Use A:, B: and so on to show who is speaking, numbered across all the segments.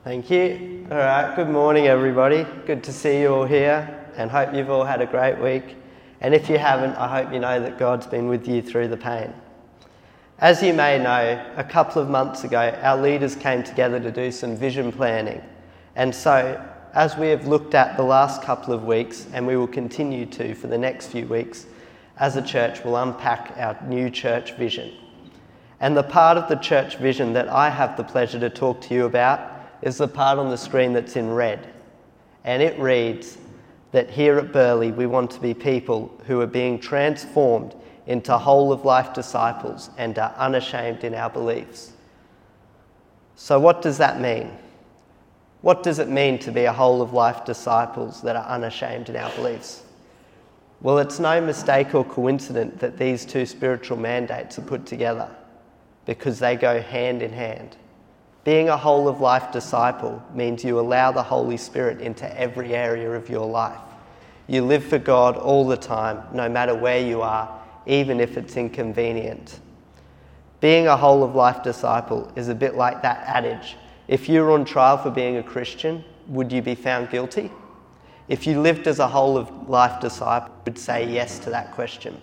A: Thank you. All right, good morning everybody. Good to see you all here and hope you've all had a great week. And if you haven't, I hope you know that God's been with you through the pain. As you may know, a couple of months ago, our leaders came together to do some vision planning. And so, as we have looked at the last couple of weeks, and we will continue to for the next few weeks, as a church, we'll unpack our new church vision. And the part of the church vision that I have the pleasure to talk to you about is the part on the screen that's in red. And it reads that here at Burleigh we want to be people who are being transformed into whole-of-life disciples and are unashamed in our beliefs. So what does that mean? What does it mean to be a whole-of-life disciples that are unashamed in our beliefs? Well, it's no mistake or coincidence that these two spiritual mandates are put together, because they go hand in hand. Being a whole-of-life disciple means you allow the Holy Spirit into every area of your life. You live for God all the time, no matter where you are, even if it's inconvenient. Being a whole-of-life disciple is a bit like that adage. If you were on trial for being a Christian, would you be found guilty? If you lived as a whole-of-life disciple, you would say yes to that question.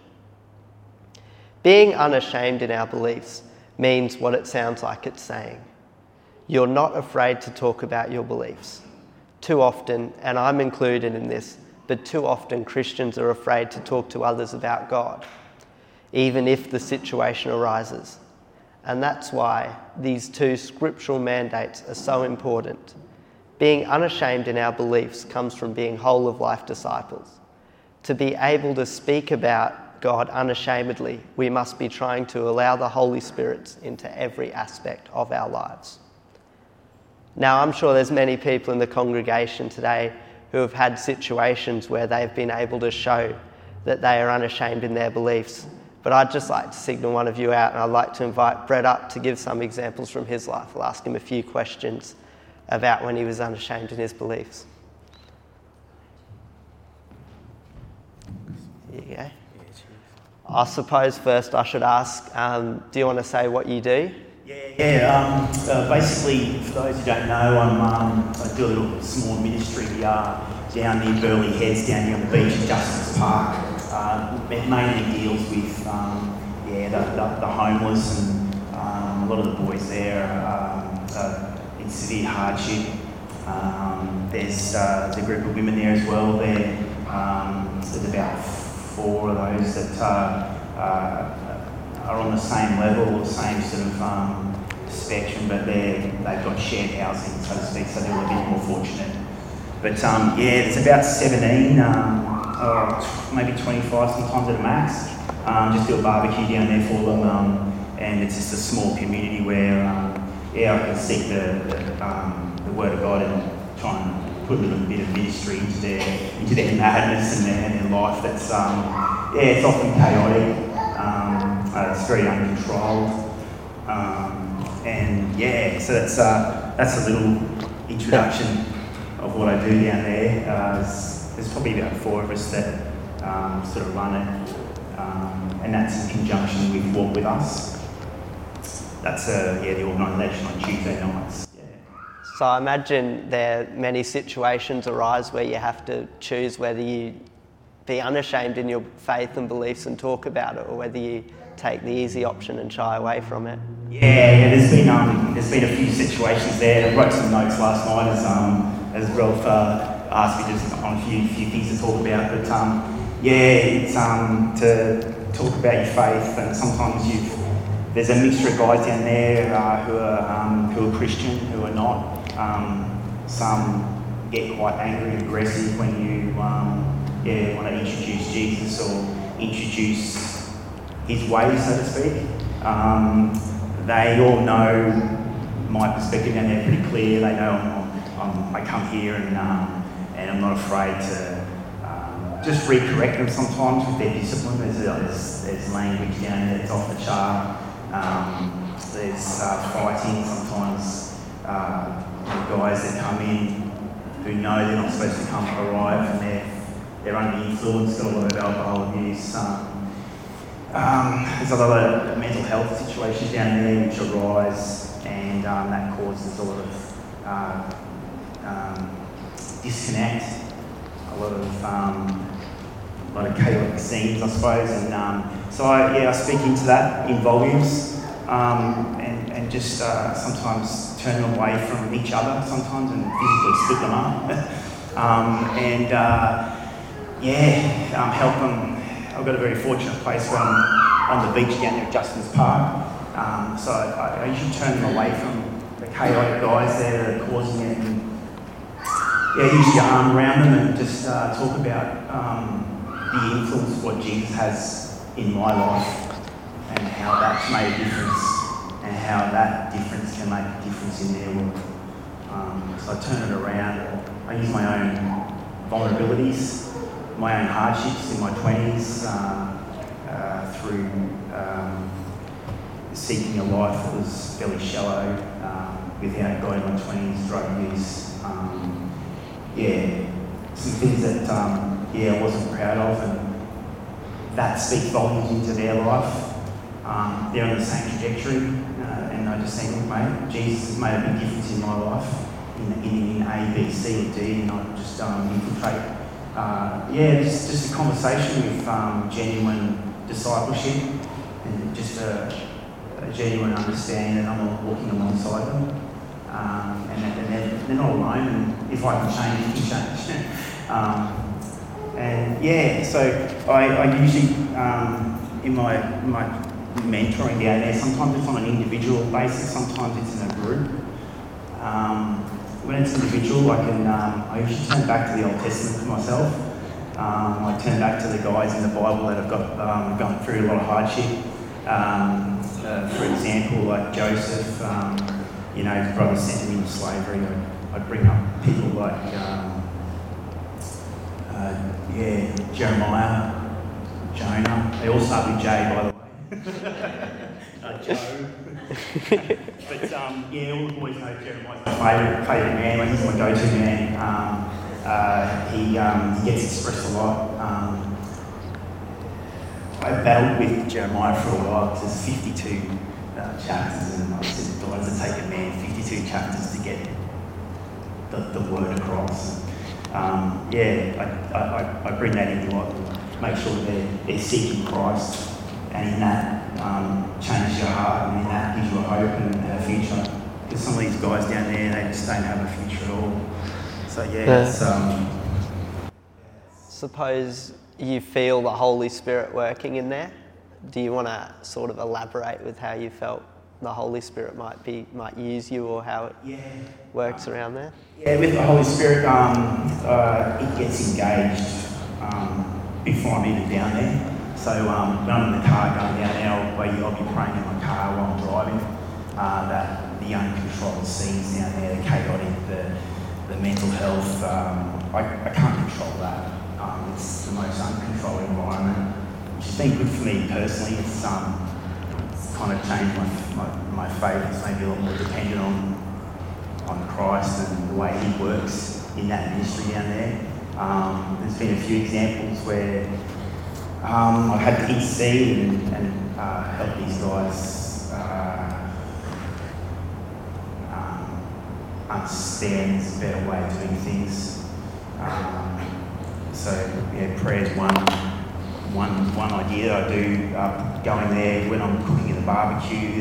A: Being unashamed in our beliefs means what it sounds like it's saying. You're not afraid to talk about your beliefs. Too often, and I'm included in this, but too often Christians are afraid to talk to others about God, even if the situation arises. And that's why these two scriptural mandates are so important. Being unashamed in our beliefs comes from being whole-of-life disciples. To be able to speak about God unashamedly, we must be trying to allow the Holy Spirit into every aspect of our lives. Now, I'm sure there's many people in the congregation today who have had situations where they've been able to show that they are unashamed in their beliefs. But I'd just like to signal one of you out, and I'd like to invite Brett up to give some examples from his life. We'll ask him a few questions about when he was unashamed in his beliefs. Here you go. I suppose first I should ask, do you want to say what you do?
B: Basically, for those who don't know, I do a little small ministry down near Burleigh Heads, down here on the beach in Justice Park. It mainly deals with the homeless, and a lot of the boys there are in severe hardship. There's a group of women there as well. There's about 4 of those that are on the same level, or same sort of spectrum, but they've got shared housing, so to speak, so they're a little bit more fortunate. But there's about 17, or maybe 25 sometimes at a max. Just do a barbecue down there for them, and it's just a small community where I can seek the word of God and try and put a little bit of ministry into their madness and their life. That's it's often chaotic. It's very uncontrolled, so that's a little introduction of what I do down there. There's probably about 4 of us that sort of run it, and that's in conjunction with Walk With Us. That's the organisation on Tuesday nights. Yeah.
A: So I imagine there many situations arise where you have to choose whether you be unashamed in your faith and beliefs and talk about it, or whether you take the easy option and shy away from it.
B: There's been a few situations there. I wrote some notes last night as Ralph asked me just on a few things to talk about. But it's to talk about your faith, and sometimes there's a mixture of guys down there who are Christian, who are not. Some get quite angry and aggressive when you want to introduce Jesus or introduce his ways, so to speak. They all know my perspective down there pretty clear. They know I come here and I'm not afraid to just recorrect them sometimes with their discipline. There's language down there that's off the chart. There's fighting sometimes. The guys that come in who know they're not supposed to arrive, and they're under influence, got a lot of alcohol abuse. There's a lot of mental health situations down there which arise, and that causes a lot of disconnect, a lot of chaotic scenes, I suppose, and so I speak into that in volumes, and just sometimes turn them away from each other sometimes and physically split them up, help them. I've got a very fortunate place where I'm on the beach down there at Justin's Park, so I usually turn them away from the chaotic guys there that are causing it, and use your arm around them and just talk about the influence of what Jesus has in my life and how that's made a difference and how that difference can make a difference in their world. So I turn it around. I use my own vulnerabilities, my own hardships in my 20s through seeking a life that was fairly shallow, without God in my 20s, drug use, some things that I wasn't proud of, and that speaks volumes into their life. They're on the same trajectory, and I just think, look, mate, Jesus has made a big difference in my life in A, B, C, or D, and I just infiltrate. Just a conversation with genuine discipleship and just a genuine understanding that I'm walking alongside them. And that they're not alone, and if I can change, you can change. So I usually, in my mentoring down there, sometimes it's on an individual basis, sometimes it's in a group. When it's individual, I usually turn back to the Old Testament for myself. I turn back to the guys in the Bible that have gone through a lot of hardship. For example, like Joseph, his brothers sent him into slavery. I'd bring up people like, Jeremiah, Jonah. They all start with J, by the way. Joe. But all the boys know Jeremiah's my favourite man. Like, he's my go-to man. He gets expressed a lot. I battled with Jeremiah for a while because there's 52 chapters, and I said, "God, does it take a man 52 chapters to get the word across?" I bring that in a lot, make sure that they're seeking Christ, and in that changes your heart, and in that gives you a hope and a future. Because some of these guys down there, they just don't have a future at all. So
A: Suppose you feel the Holy Spirit working in there. Do you want to sort of elaborate with how you felt the Holy Spirit might use you, or how it works around there?
B: Yeah, with the Holy Spirit, it gets engaged before I'm even down there. So when I'm in the car going down there, I'll be praying in my car while I'm driving. That the uncontrolled scenes down there, the chaotic, the mental health, I can't control that. It's the most uncontrolled environment, which has been good for me personally. It's kind of changed my faith. It's maybe a lot more dependent on Christ and the way He works in that ministry down there. There's been a few examples where I've had to intercede and help these guys understand there's a better way of doing things. Prayer is one idea I do. Going there when I'm cooking in the barbecue,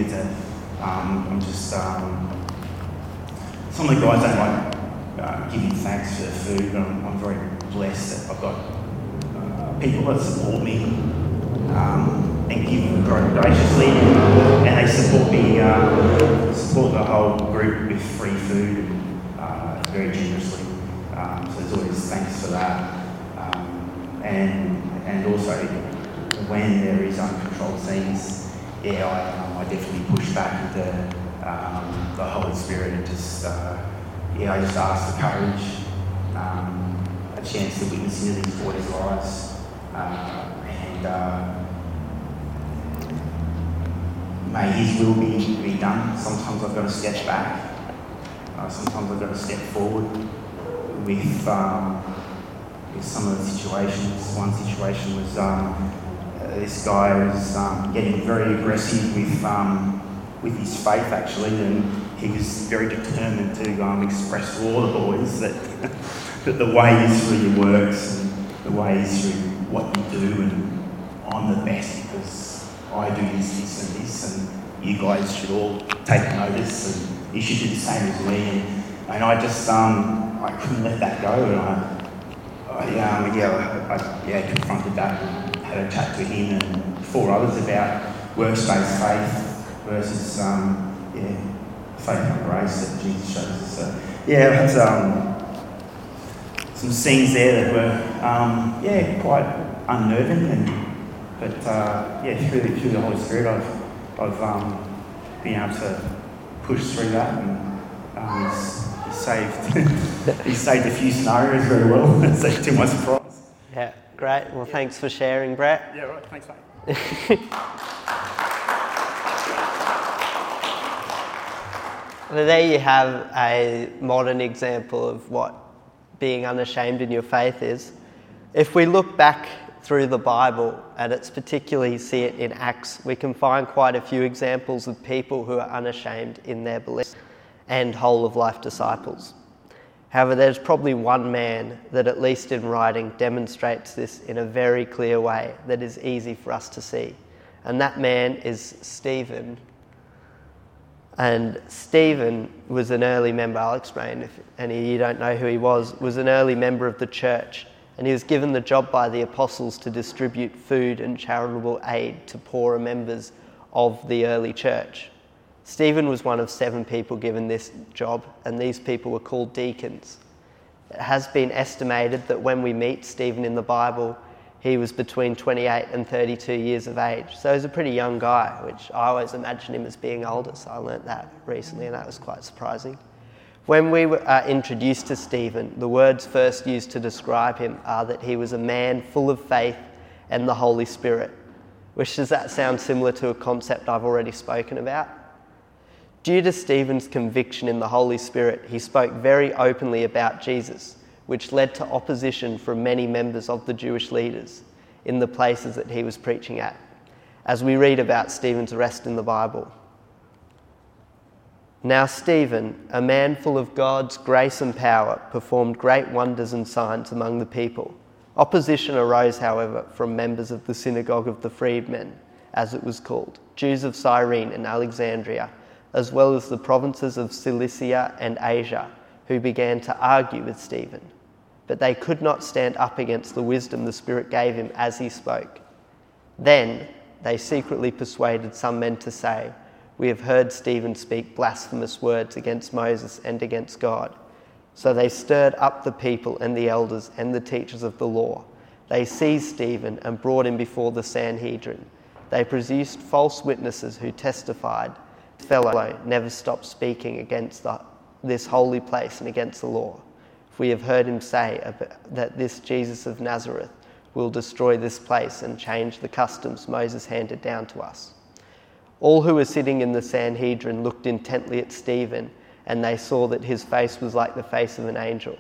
B: some of the guys don't like giving thanks for the food, but I'm very blessed that I've got people that support me and give very graciously, and they support me, support the whole group with free food very generously. So there's always thanks for that. And also when there is uncontrolled scenes, I definitely push back into the Holy Spirit and just I just ask for courage, a chance to witness into these boys' lives, may His will be done. Sometimes I've got to step back. Sometimes I've got to step forward with some of the situations. One situation was this guy was getting very aggressive with his faith actually, and he was very determined to express to all the boys that, that the way is through your works and the way is through what you do, and I'm the best because I do this and this, and you guys should all take notice and you should do the same as me. And I just, I couldn't let that go, and I confronted that and had a chat to him and 4 others about works-based faith versus, faith and grace that Jesus shows us. So, that's some scenes there that were, quite unnerving, but through the Holy Spirit, I've been able to push through that, and he's saved a few scenarios very well, to my surprise.
A: Yeah, great. Well, thanks for sharing, Brett.
B: Yeah, right. Thanks, mate.
A: Well, there you have a modern example of what being unashamed in your faith is. If we look back through the Bible, and it's particularly see it in Acts, we can find quite a few examples of people who are unashamed in their beliefs and whole of life disciples. However, there's probably one man that, at least in writing, demonstrates this in a very clear way that is easy for us to see. And that man is Stephen. And Stephen was an early member, I'll explain if any of you don't know who he was an early member of the church. And he was given the job by the apostles to distribute food and charitable aid to poorer members of the early church. Stephen was one of 7 people given this job, and these people were called deacons. It has been estimated that when we meet Stephen in the Bible, he was between 28 and 32 years of age. So he's a pretty young guy, which I always imagined him as being older, so I learnt that recently, and that was quite surprising. When we were introduced to Stephen, the words first used to describe him are that he was a man full of faith and the Holy Spirit, which does that sound similar to a concept I've already spoken about? Due to Stephen's conviction in the Holy Spirit, he spoke very openly about Jesus, which led to opposition from many members of the Jewish leaders in the places that he was preaching at, as we read about Stephen's arrest in the Bible. Now Stephen, a man full of God's grace and power, performed great wonders and signs among the people. Opposition arose, however, from members of the synagogue of the freedmen, as it was called, Jews of Cyrene and Alexandria, as well as the provinces of Cilicia and Asia, who began to argue with Stephen. But they could not stand up against the wisdom the Spirit gave him as he spoke. Then they secretly persuaded some men to say, "We have heard Stephen speak blasphemous words against Moses and against God." So they stirred up the people and the elders and the teachers of the law. They seized Stephen and brought him before the Sanhedrin. They produced false witnesses who testified, "This fellow never stopped speaking against this holy place and against the law. We have heard him say that this Jesus of Nazareth will destroy this place and change the customs Moses handed down to us." All who were sitting in the Sanhedrin looked intently at Stephen, and they saw that his face was like the face of an angel.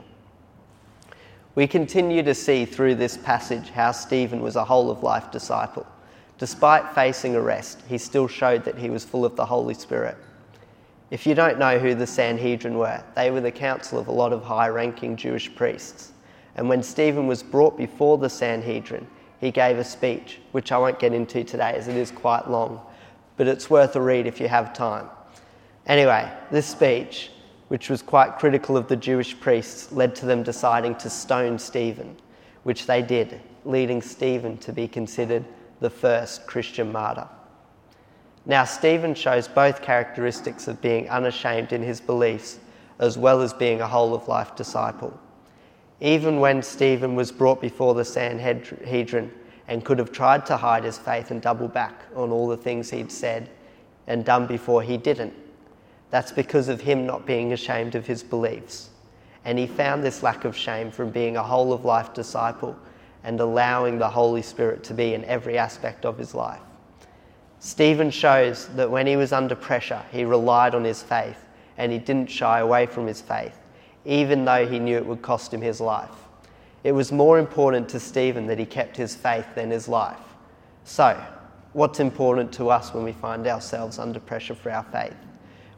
A: We continue to see through this passage how Stephen was a whole of life disciple. Despite facing arrest, he still showed that he was full of the Holy Spirit. If you don't know who the Sanhedrin were, they were the council of a lot of high-ranking Jewish priests. And when Stephen was brought before the Sanhedrin, he gave a speech, which I won't get into today as it is quite long, but it's worth a read if you have time. Anyway, this speech, which was quite critical of the Jewish priests, led to them deciding to stone Stephen, which they did, leading Stephen to be considered the first Christian martyr. Now, Stephen shows both characteristics of being unashamed in his beliefs, as well as being a whole-of-life disciple. Even when Stephen was brought before the Sanhedrin and could have tried to hide his faith and double back on all the things he'd said and done before, he didn't. That's because of him not being ashamed of his beliefs. And he found this lack of shame from being a whole-of-life disciple and allowing the Holy Spirit to be in every aspect of his life. Stephen shows that when he was under pressure, he relied on his faith and he didn't shy away from his faith, even though he knew it would cost him his life. It was more important to Stephen that he kept his faith than his life. So, what's important to us when we find ourselves under pressure for our faith?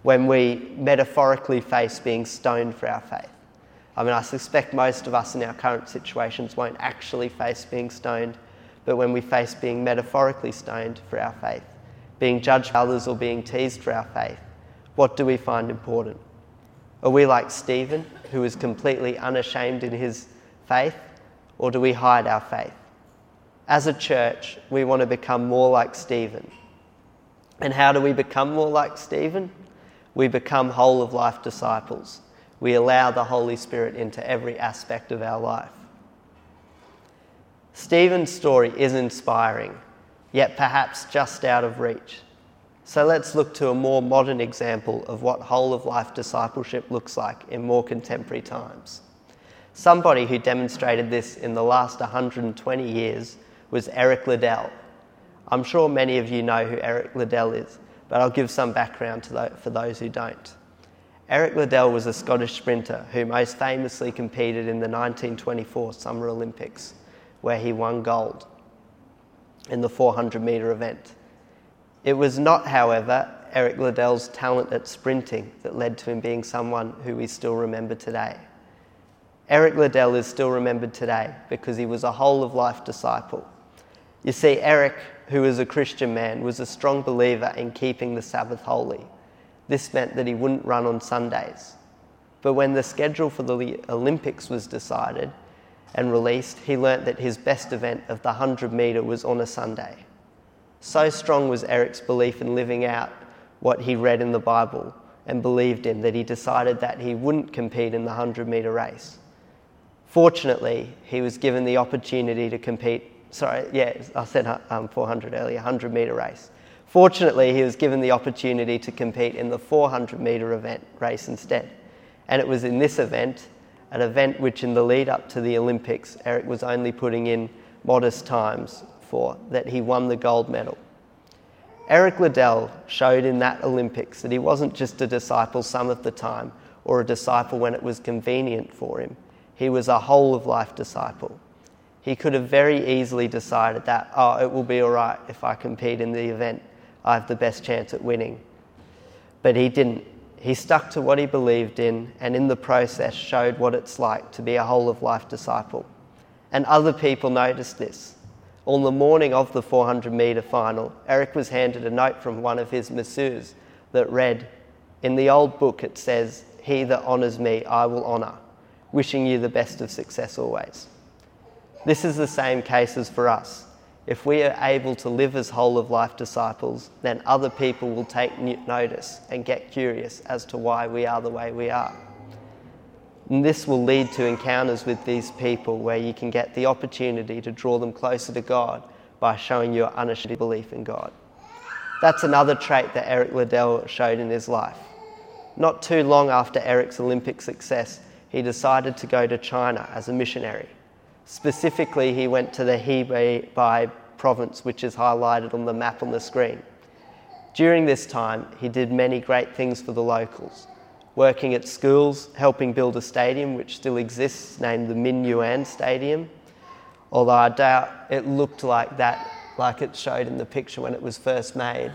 A: when we metaphorically face being stoned for our faith. I mean, I suspect most of us in our current situations won't actually face being stoned, but when we face being metaphorically stoned for our faith, being judged by others or being teased for our faith, what do we find important? Are we like Stephen, who is completely unashamed in his faith, or do we hide our faith? As a church, we want to become more like Stephen. And how do we become more like Stephen? We become whole of life disciples. We allow the Holy Spirit into every aspect of our life. Stephen's story is inspiring, yet perhaps just out of reach. So let's look to a more modern example of what whole of life discipleship looks like in more contemporary times. Somebody who demonstrated this in the last 120 years was Eric Liddell. I'm sure many of you know who Eric Liddell is, but I'll give some background for those who don't. Eric Liddell was a Scottish sprinter who most famously competed in the 1924 Summer Olympics, where he won gold in the 400 metre event. It was not, however, Eric Liddell's talent at sprinting that led to him being someone who we still remember today. Eric Liddell is still remembered today because he was a whole of life disciple. You see, Eric, who was a Christian man, was a strong believer in keeping the Sabbath holy. This meant that he wouldn't run on Sundays. But when the schedule for the Olympics was decided and released, he learnt that his best event of the 100 metre was on a Sunday. So strong was Eric's belief in living out what he read in the Bible and believed in that he decided that he wouldn't compete in the 100 metre race. Fortunately, he was given the opportunity to compete. I said 400 earlier, 100 metre race. Fortunately, he was given the opportunity to compete in the 400 metre race instead. And it was in this event, an event which in the lead up to the Olympics, Eric was only putting in modest times for, that he won the gold medal. Eric Liddell showed in that Olympics that he wasn't just a disciple some of the time or a disciple when it was convenient for him. He was a whole of life disciple. He could have very easily decided that, it will be all right if I compete in the event. I have the best chance at winning. But he didn't. He stuck to what he believed in and in the process showed what it's like to be a whole of life disciple. And other people noticed this. On the morning of the 400 metre final, Eric was handed a note from one of his masseurs that read, in the old book it says, "He that honours me, I will honour. Wishing you the best of success always." This is the same case as for us. If we are able to live as whole of life disciples, then other people will take notice and get curious as to why we are the way we are. And this will lead to encounters with these people where you can get the opportunity to draw them closer to God by showing your unashamed belief in God. That's another trait that Eric Liddell showed in his life. Not too long after Eric's Olympic success, he decided to go to China as a missionary. Specifically, he went to the Hebei province, which is highlighted on the map on the screen. During this time, he did many great things for the locals, working at schools, helping build a stadium which still exists, named the Minyuan Stadium, although I doubt it looked like that, like it showed in the picture when it was first made.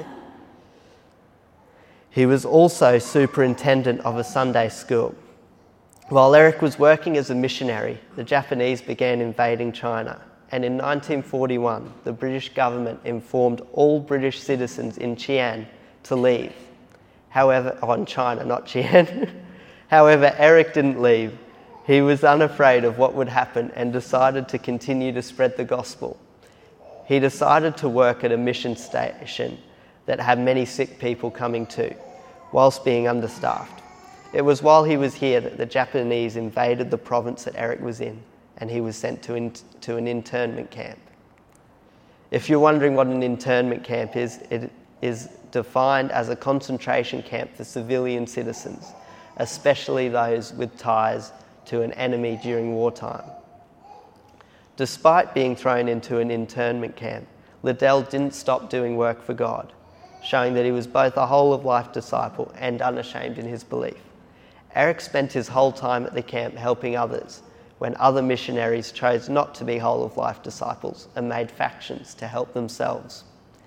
A: He was also superintendent of a Sunday school. While Eric was working as a missionary, the Japanese began invading China, and in 1941, the British government informed all British citizens in Xi'an to leave. However, in China, not Xi'an. However, Eric didn't leave. He was unafraid of what would happen and decided to continue to spread the gospel. He decided to work at a mission station that had many sick people coming to, whilst being understaffed. It was while he was here that the Japanese invaded the province that Eric was in, and he was sent to an internment camp. If you're wondering what an internment camp is, it is defined as a concentration camp for civilian citizens, especially those with ties to an enemy during wartime. Despite being thrown into an internment camp, Liddell didn't stop doing work for God, showing that he was both a whole of life disciple and unashamed in his belief. Eric spent his whole time at the camp helping others when other missionaries chose not to be whole of life disciples and made factions to help themselves.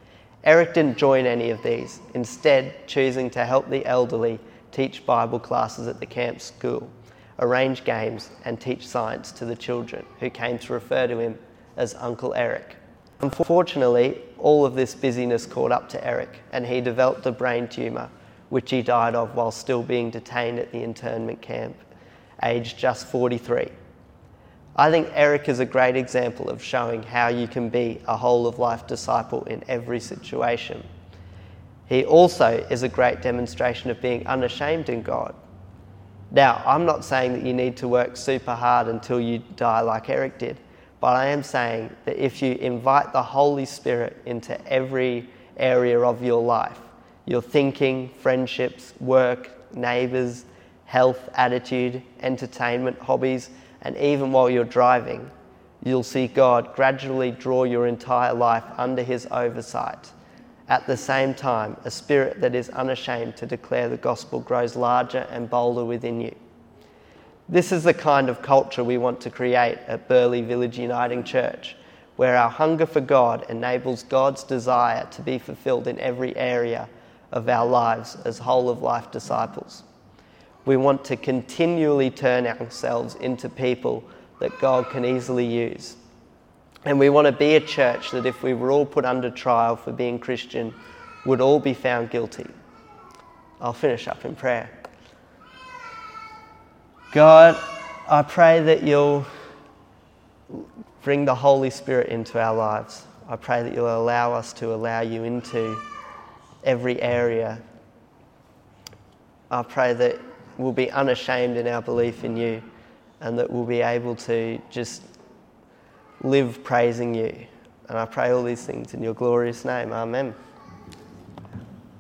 A: Eric didn't join any of these, instead choosing to help the elderly teach Bible classes at the camp school, arrange games and teach science to the children who came to refer to him as Uncle Eric. Unfortunately, all of this busyness caught up to Eric and he developed a brain tumour which he died of while still being detained at the internment camp, aged just 43. I think Eric is a great example of showing how you can be a whole-of-life disciple in every situation. He also is a great demonstration of being unashamed in God. Now, I'm not saying that you need to work super hard until you die like Eric did, but I am saying that if you invite the Holy Spirit into every area of your life, your thinking, friendships, work, neighbours, health, attitude, entertainment, hobbies, and even while you're driving, you'll see God gradually draw your entire life under his oversight. At the same time, a spirit that is unashamed to declare the gospel grows larger and bolder within you. This is the kind of culture we want to create at Burleigh Village Uniting Church, where our hunger for God enables God's desire to be fulfilled in every area of our lives as whole-of-life disciples. We want to continually turn ourselves into people that God can easily use. And we want to be a church that if we were all put under trial for being Christian, would all be found guilty. I'll finish up in prayer. God, I pray that you'll bring the Holy Spirit into our lives. I pray that you'll allow us to allow you into every area. I pray that we'll be unashamed in our belief in you and that we'll be able to just live praising you. And I pray all these things in your glorious name. Amen.